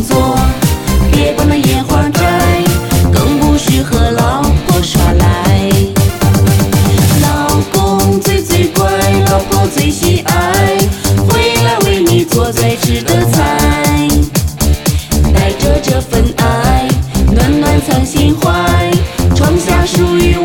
作，别把那烟花摘，更不许和老婆耍赖。老公最最乖，老婆最喜爱，回来为你做最值的菜。带着这份爱，暖暖藏心怀，创下属于